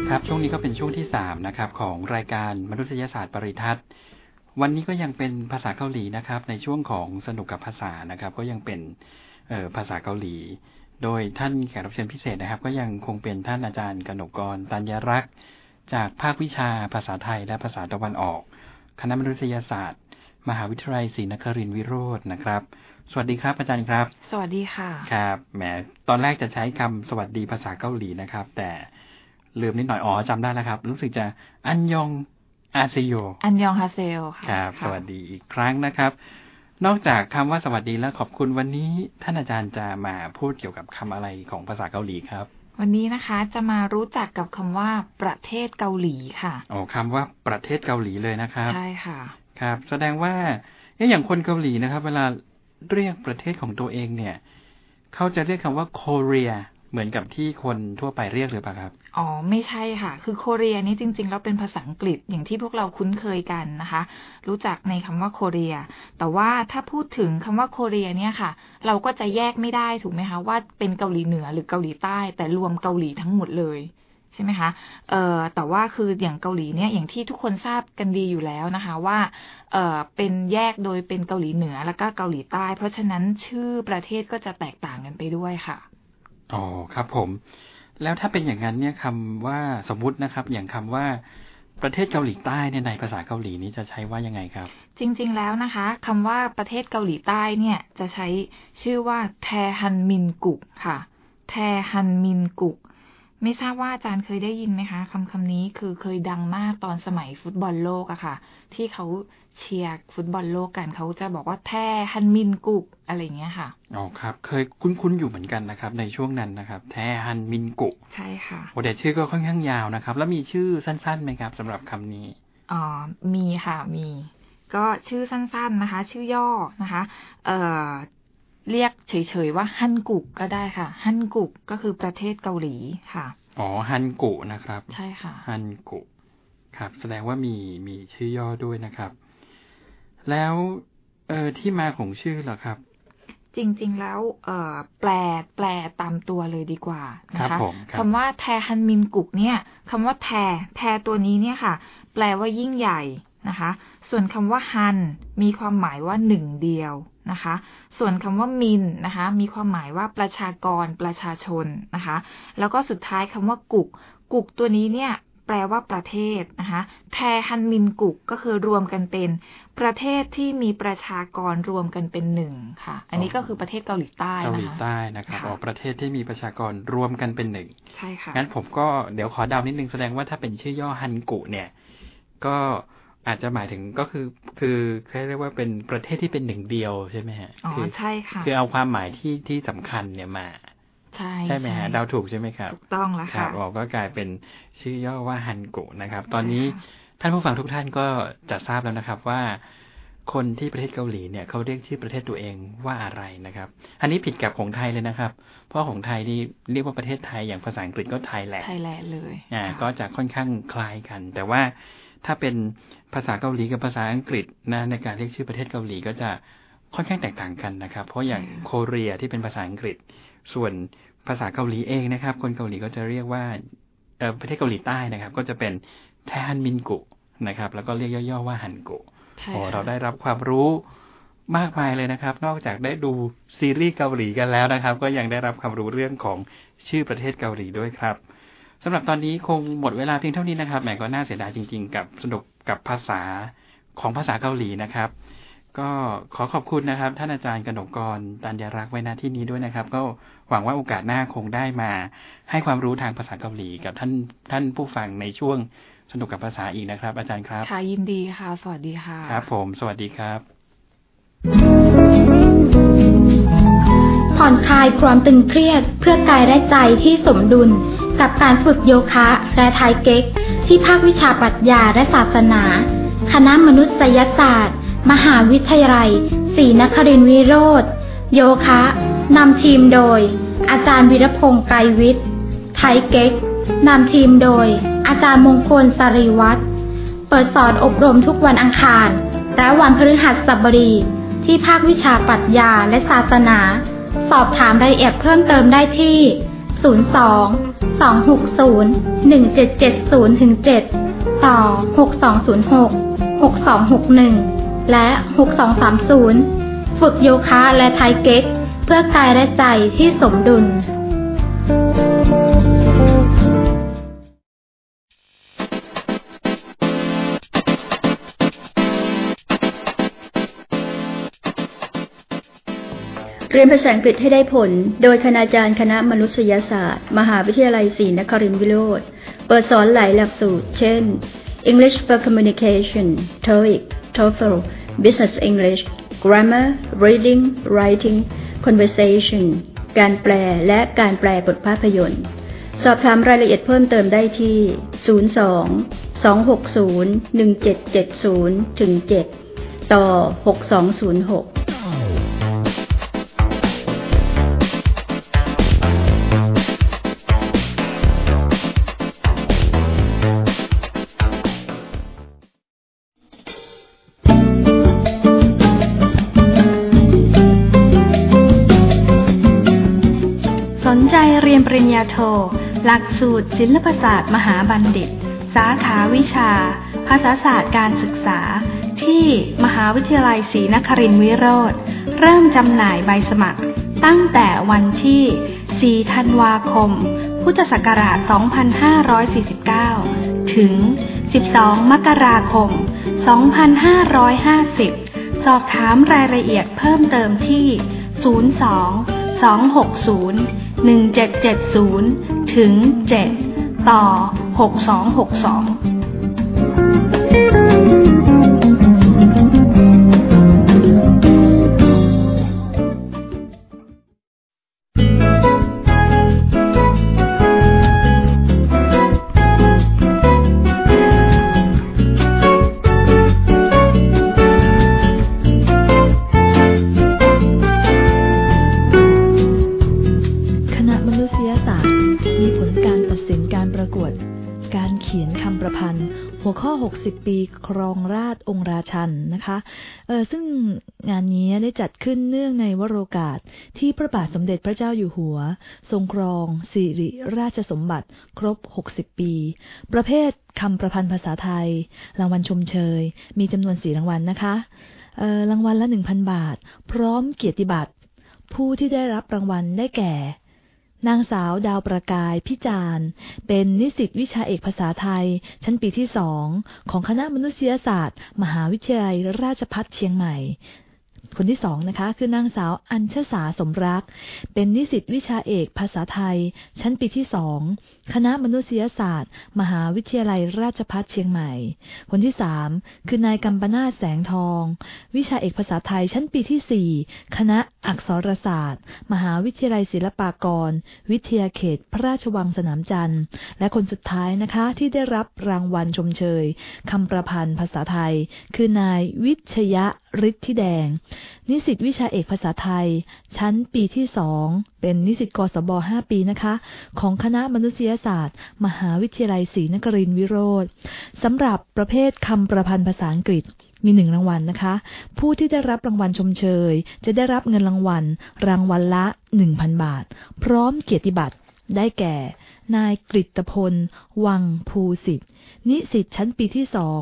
ครับช่วงนี้ก็เป็นช่วงที่3นะครับของรายการมนุษยศาสตร์ปริทัศน์วันนี้ก็ยังเป็นภาษาเกาหลีนะครับในช่วงของสนุกกับภาษานะครับก็ยังเป็นภาษาเกาหลีโดยท่านแขกรับเชิญพิเศษนะครับก็ยังคงเป็นท่านอาจารย์กนกกร ตัญญรักษ์จากภาควิชาภาษาไทยและภาษาตะวันออกคณะมนุษยศาสตร์มหาวิทยาลัยศรีนครินทร์วิโรจน์นะครับสวัสดีครับอาจารย์ครับสวัสดีค่ะครับแหมตอนแรกจะใช้คำสวัสดีภาษาเกาหลีนะครับแต่ลืมนิดหน่อยจำได้แล้วครับรู้สึกจะอันยองอาเซโยอันยองฮาเซลค่ะครับสวัสดีอีกครั้งนะครับนอกจากคำว่าสวัสดีและขอบคุณวันนี้ท่านอาจารย์จะมาพูดเกี่ยวกับคำอะไรของภาษาเกาหลีครับวันนี้นะคะจะมารู้จักกับคำว่าประเทศเกาหลีค่ะคำว่าประเทศเกาหลีเลยนะครับใช่ค่ะครับแสดงว่าอย่างคนเกาหลีนะครับเวลาเรียกประเทศของตัวเองเนี่ยเขาจะเรียกคำว่าโคเรียเหมือนกับที่คนทั่วไปเรียกหรือเปล่าครับไม่ใช่ค่ะคือโคเรียนี่จริงๆแล้วเป็นภาษาอังกฤษอย่างที่พวกเราคุ้นเคยกันนะคะรู้จักในคำว่าโคเรียแต่ว่าถ้าพูดถึงคำว่าโคเรียเนี่ยค่ะเราก็จะแยกไม่ได้ถูกไหมคะว่าเป็นเกาหลีเหนือหรือเกาหลีใต้แต่รวมเกาหลีทั้งหมดเลยใช่ไหมคะแต่ว่าคืออย่างเกาหลีเนี่ยอย่างที่ทุกคนทราบกันดีอยู่แล้วนะคะว่าเป็นแยกโดยเป็นเกาหลีเหนือแล้วก็เกาหลีใต้เพราะฉะนั้นชื่อประเทศก็จะแตกต่างกันไปด้วยค่ะครับผมแล้วถ้าเป็นอย่างนั้นเนี่ยคำว่าสมมุตินะครับอย่างคำว่าประเทศเกาหลีใต้ในภาษาเกาหลีนี้จะใช้ว่ายังไงครับจริงๆแล้วนะคะคำว่าประเทศเกาหลีใต้เนี่ยจะใช้ชื่อว่าแทฮันมินกุกค่ะแทฮันมินกุกไม่ทราบว่าอาจารย์เคยได้ยินไหมคะคำนี้คือเคยดังมากตอนสมัยฟุตบอลโลกอะค่ะที่เขาเชียร์ฟุตบอลโลกกันเขาจะบอกว่าแทฮันมินกุกอะไรอย่างเงี้ยค่ะครับเคยคุ้นๆอยู่เหมือนกันนะครับในช่วงนั้นนะครับแทฮันมินกุกใช่ค่ะแต่ชื่อก็ค่อนข้างยาวนะครับแล้วมีชื่อสั้นๆไหมครับสำหรับคำนี้มีค่ะมีก็ชื่อสั้นๆนะคะชื่อย่อนะคะเรียกเฉยๆว่าฮันกุกก็ได้ค่ะฮันกุกก็คือประเทศเกาหลีค่ะฮันกุนะครับใช่ค่ะฮันกุครับแสดงว่ามีชื่อย่อด้วยนะครับแล้วที่มาของชื่อเหรอครับจริงๆแล้วแปลตามตัวเลยดีกว่านะคะคำว่าแทฮันมินกุกเนี่ยคำว่าแทตัวนี้เนี่ยค่ะแปลว่ายิ่งใหญ่นะคะส่วนคำว่าฮันมีความหมายว่าหนึ่งเดียวนะคะส่วนคำว่ามินนะคะมีความหมายว่าประชากรประชาชนนะคะแล้วก็สุดท้ายคำว่ากุกตัวนี้เนี่ยแปลว่าประเทศนะคะแทฮันมินกุกก็คือรวมกันเป็นประเทศที่มีประชากรรวมกันเป็นหนึ่งค่ะอันนี้ก็คือประเทศเกาหลีใต้นะคะเกาหลีใต้นะครับประเทศที่มีประชากรรวมกันเป็นหนึ่งใช่ค่ะงั้นผมก็เดี๋ยวขอเดานิดนึงแสดงว่าถ้าเป็นชื่อย่อฮันกุเนี่ยก็อาจจะหมายถึงก็คือเขาเรียกว่าเป็นประเทศที่เป็นหนึ่งเดียวใช่ไหมฮะใช่ค่ะคือเอาความหมายที่สำคัญเนี่ยมาใช่ไหมฮะเดาถูกใช่ไหมครับถูกต้องแล้วค่ะก็กลายเป็นชื่อย่อว่าฮันกุนะครับตอนนี้ท่านผู้ฟังทุกท่านก็จะทราบแล้วนะครับว่าคนที่ประเทศเกาหลีเนี่ยเขาเรียกชื่อประเทศตัวเองว่าอะไรนะครับอันนี้ผิดกับของไทยเลยนะครับเพราะของไทยนี่เรียกว่าประเทศไทยอย่างภาษาอังกฤษก็ไทยแลนด์เลยก็จะค่อนข้างคล้ายกันแต่ว่าถ้าเป็นภาษาเกาหลีกับภาษาอังกฤษนะในการเรียกชื่อประเทศเกาหลีก็จะค่อนข้างแตกต่างกันนะครับเพราะอย่างโคเรียที่เป็นภาษาอังกฤษส่วนภาษาเกาหลีเองนะครับคนเกาหลีก็จะเรียกว่าประเทศเกาหลีใต้นะครับก็จะเป็นแทฮันมินกุนะครับแล้วก็เรียกย่อๆว่าฮันกุเราได้รับความรู้มากมายเลยนะครับนอกจากได้ดูซีรีส์เกาหลีกันแล้วนะครับก็ยังได้รับความรู้เรื่องของชื่อประเทศเกาหลีด้วยครับสำหรับตอนนี้คงหมดเวลาเพียงเท่านี้นะครับแหมก็น่าเสียดายจริงๆกับสนุกกับภาษาของภาษาเกาหลีนะครับก็ขอขอบคุณนะครับท่านอาจารย์กนกกร ตัญญรักษ์ไว้ณที่นี้ด้วยนะครับก็หวังว่าโอกาสหน้าคงได้มาให้ความรู้ทางภาษาเกาหลีกับท่านผู้ฟังในช่วงสนุกกับภาษาอีกนะครับอาจารย์ครับค่ะยินดีค่ะสวัสดีค่ะครับผมสวัสดีครับผ่อนคลายความตึงเครียดเพื่อกายและใจที่สมดุลกับการฝึกโยคะและไทเก๊กที่ภาควิชาปรัชญาและศาสนาคณะมนุษยศาสตร์มหาวิทยาลัยศรีนครินทร์วิโรจน์โยคะนำทีมโดยอาจารย์วีรพงษ์ไกรวิทย์ไทเก๊กนำทีมโดยอาจารย์มงคลสรีวัฒน์เปิดสอนอบรมทุกวันอังคารและวันพฤหัสบดีที่ภาควิชาปรัชญาและศาสนาสอบถามรายละเอียดเพิ่มเติมได้ที่ 02-260-1770-7 ต่อ 6206-6261 และ 6230 ฝึกโยคะและไทเก๊กเพื่อกายและใจที่สมดุลเรียนภาษาอังกฤษให้ได้ผลโดยคณาจารย์คณะมนุษยศาสตร์มหาวิทยาลัยศรีนครินทรวิโรธเปิดสอนหลายหลักสูตรเช่น English for Communication TOEIC TOEFL Business English Grammar Reading Writing Conversation การแปลและการแปลบทภาพยนตร์สอบถามรายละเอียดเพิ่มเติมได้ที่02-260-1770-7 ต่อ 6206 สนใจเรียนปริญญาโทหลักสูตรศิลปศาสตร์มหาบัณฑิตสาขาวิชาภาษาศาสตร์การศึกษาที่มหาวิทยาลัยศรีนครินทรวิโรธเริ่มจำหน่ายใบสมัครตั้งแต่วันที่4ธันวาคมพุทธศักราช2549ถึง12มกราคม2550สอบถามรายละเอียดเพิ่มเติมที่02-260-1770 ถึง 7 ต่อ 6262 60 ปีครองราชย์องค์ราชันนะคะซึ่งงานนี้ได้จัดขึ้นเนื่องในวโรกาสที่พระบาทสมเด็จพระเจ้าอยู่หัวทรงครองสิริราชสมบัติครบ60 ปีประเภทคำประพันธ์ภาษาไทยรางวัลชมเชยมีจำนวน4รางวัลนะคะรางวัลละ 1,000 บาทพร้อมเกียรติบัตรผู้ที่ได้รับรางวัลได้แก่นางสาวดาวประกายพิจารณ์เป็นนิสิตวิชาเอกภาษาไทยชั้นปีที่2ของคณะมนุษยศาสตร์มหาวิทยาลัยราชภัฏเชียงใหม่คนที่2นะคะคือนางสาวอัญชสาสมรักเป็นนิสิตวิชาเอกภาษาไทยชั้นปีที่2คณะมนุษยศาสตร์มหาวิทยาลัยราชภัฏเชียงใหม่คนที่3คือนายกัมปนาถแสงทองวิชาเอกภาษาไทยชั้นปีที่4คณะอักษรศาสตร์มหาวิทยาลัยศิลปากรวิทยาเขตพระราชวังสนามจันทร์และคนสุดท้ายนะคะที่ได้รับรางวัลชมเชยคำประพันธ์ภาษาไทยคือนายวิชยะฤทธิแดงนิสิตวิชาเอกภาษาไทยชั้นปีที่2เป็นนิสิตกศบ5 ปีนะคะของคณะมนุษยศาสตร์มหาวิทยาลัยศรีนครินทรวิโรธสำหรับประเภทคำประพันธ์ภาษาอังกฤษมี1รางวัลนะคะผู้ที่ได้รับรางวัลชมเชยจะได้รับเงินรางวัลละ 1,000 บาทพร้อมเกียรติบัตรได้แก่นายกฤตพลวังภูสิทธิ์นิสิตชั้นปีที่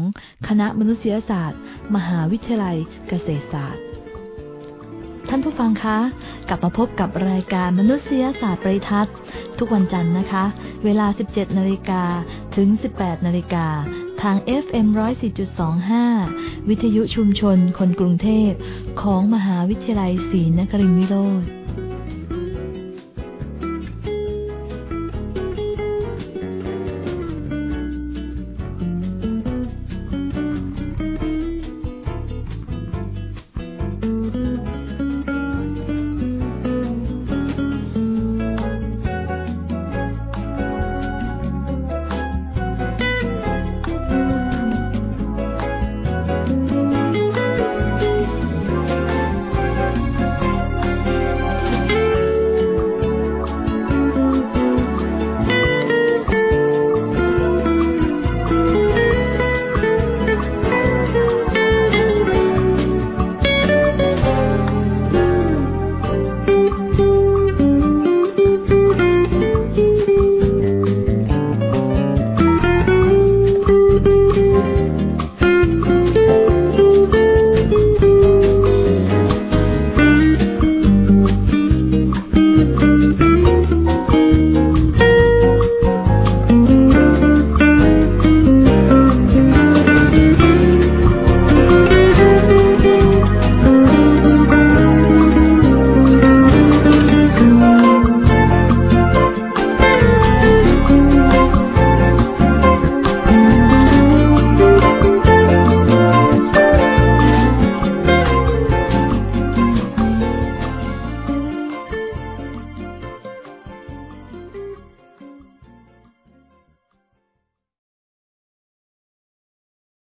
2คณะมนุษยศาสตร์มหาวิทยาลัยเกษตรศาสตร์ท่านผู้ฟังคะกลับมาพบกับรายการมนุษยศาสตร์ปริทัศน์ทุกวันจันทร์นะคะเวลา 17:00 นถึง 18:00 นทาง FM 104.25 วิทยุชุมชนคนกรุงเทพของมหาวิทยาลัยศรีนครินทรวิโรธ